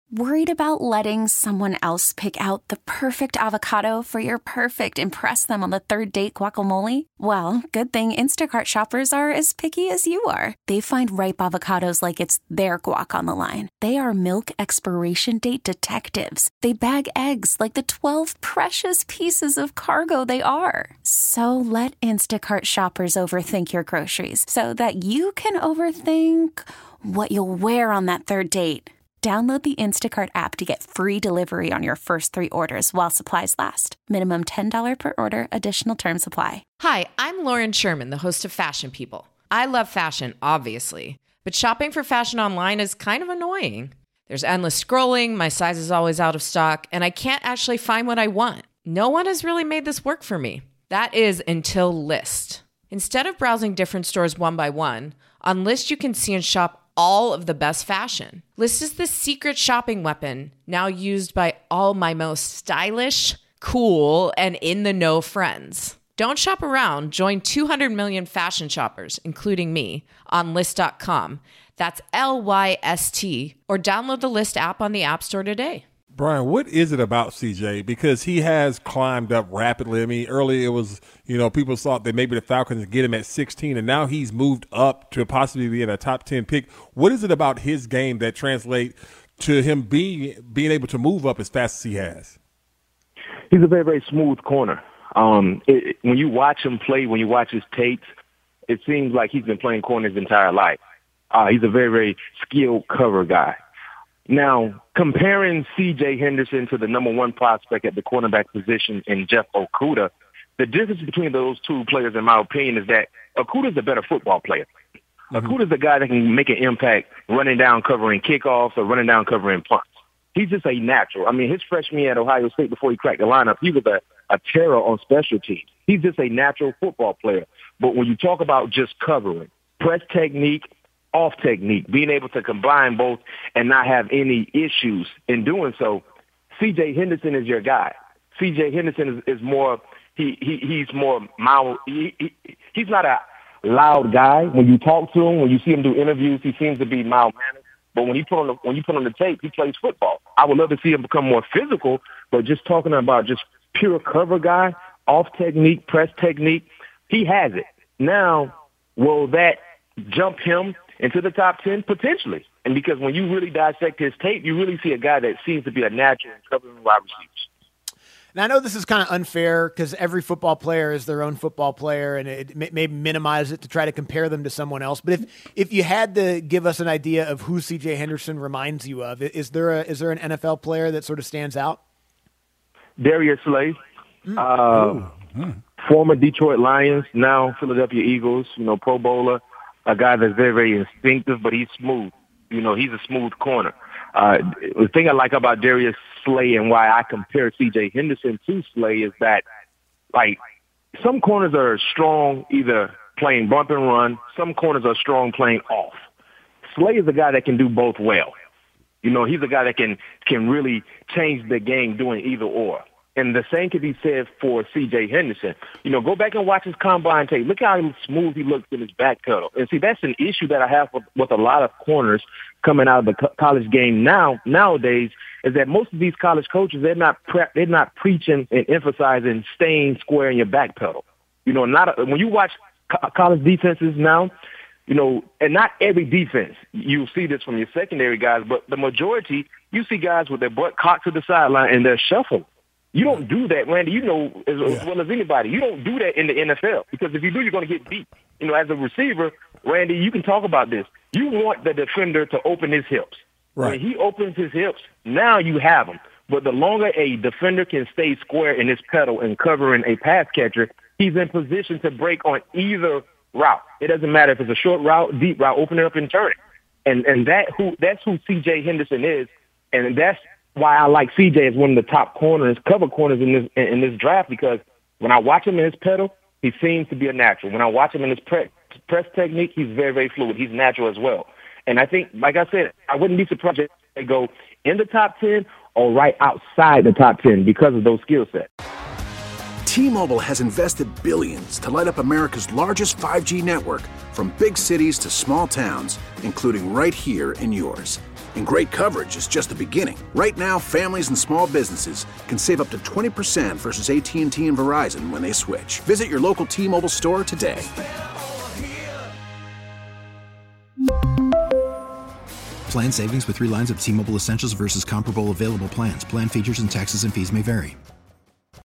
Worried about letting someone else pick out the perfect avocado for your perfect impress them on the third date guacamole? Well, good thing Instacart shoppers are as picky as you are. They find ripe avocados like it's their guac on the line. They are milk expiration date detectives. They bag eggs like the 12 precious pieces of cargo they are. So let Instacart shoppers overthink your groceries so that you can overthink what you'll wear on that third date. Download the Instacart app to get free delivery on your first 3 orders while supplies last. Minimum $10 per order. Additional terms apply. Hi, I'm Lauren Sherman, the host of Fashion People. I love fashion, obviously, but shopping for fashion online is kind of annoying. There's endless scrolling, my size is always out of stock, and I can't actually find what I want. No one has really made this work for me. That is until Lyst. Instead of browsing different stores one by one, on Lyst you can see and shop all of the best fashion. Lyst is the secret shopping weapon now used by all my most stylish, cool, and in-the-know friends. Don't shop around. Join 200 million fashion shoppers, including me, on Lyst.com. That's Lyst, or download the Lyst app on the App Store today. Brian, what is it about CJ? Because he has climbed up rapidly. I mean, earlier it was, people thought that maybe the Falcons would get him at 16, and now he's moved up to possibly being a top 10 pick. What is it about his game that translates to him being able to move up as fast as he has? He's a very, very smooth corner. When you watch him play, when you watch his tapes, it seems like he's been playing corner his entire life. He's a very, very skilled cover guy. Now, comparing C.J. Henderson to the number 1 prospect at the cornerback position in Jeff Okudah, the difference between those two players, in my opinion, is that Okudah's a better football player. Mm-hmm. Okudah's the guy that can make an impact running down covering kickoffs or running down covering punts. He's just a natural. I mean, his freshman year at Ohio State, before he cracked the lineup, he was a terror on special teams. He's just a natural football player. But when you talk about just covering, press technique, off technique, being able to combine both and not have any issues in doing so, C.J. Henderson is your guy. C.J. Henderson is more, he's more mild. He's not a loud guy. When you talk to him, when you see him do interviews, he seems to be mild-mannered. But when you put on the tape, he plays football. I would love to see him become more physical, but just talking about just pure cover guy, off technique, press technique, he has it. Now, will that jump him into the top 10? Potentially. And because when you really dissect his tape, you really see a guy that seems to be a natural in covering wide receivers. Now, I know this is kind of unfair because every football player is their own football player, and it may minimize it to try to compare them to someone else. But if you had to give us an idea of who C.J. Henderson reminds you of, is there an NFL player that sort of stands out? Darius Slay, former Detroit Lions, now Philadelphia Eagles, Pro Bowler. A guy that's very, very instinctive, but he's smooth. He's a smooth corner. The thing I like about Darius Slay and why I compare C.J. Henderson to Slay is that, some corners are strong either playing bump and run. Some corners are strong playing off. Slay is a guy that can do both well. He's a guy that can really change the game doing either or. And the same can be said for C.J. Henderson. Go back and watch his combine tape. Look how smooth he looks in his back pedal. And see, that's an issue that I have with a lot of corners coming out of the college game nowadays, is that most of these college coaches, they're not preaching and emphasizing staying square in your back pedal. When you watch college defenses now, and not every defense, you see this from your secondary guys, but the majority, you see guys with their butt cocked to the sideline and they're shuffling. You don't do that, Randy. As well as anybody. You don't do that in the NFL because if you do, you're going to get beat. As a receiver, Randy, you can talk about this. You want the defender to open his hips. Right. When he opens his hips, now you have him. But the longer a defender can stay square in his pedal and covering a pass catcher, he's in position to break on either route. It doesn't matter if it's a short route, deep route, open it up and turn it. And that's who C.J. Henderson is, and that's why I like CJ as one of the top cover corners in this draft, because when I watch him in his pedal, he seems to be a natural. When I watch him in his press technique, he's very, very fluid. He's natural as well. And I think, like I said, I wouldn't be surprised if they go in the top 10 or right outside the top 10 because of those skill sets. T-Mobile has invested billions to light up America's largest 5G network, from big cities to small towns, including right here in yours. And great coverage is just the beginning. Right now, families and small businesses can save up to 20% versus AT&T and Verizon when they switch. Visit your local T-Mobile store today. Plan savings with 3 lines of T-Mobile Essentials versus comparable available plans. Plan features and taxes and fees may vary.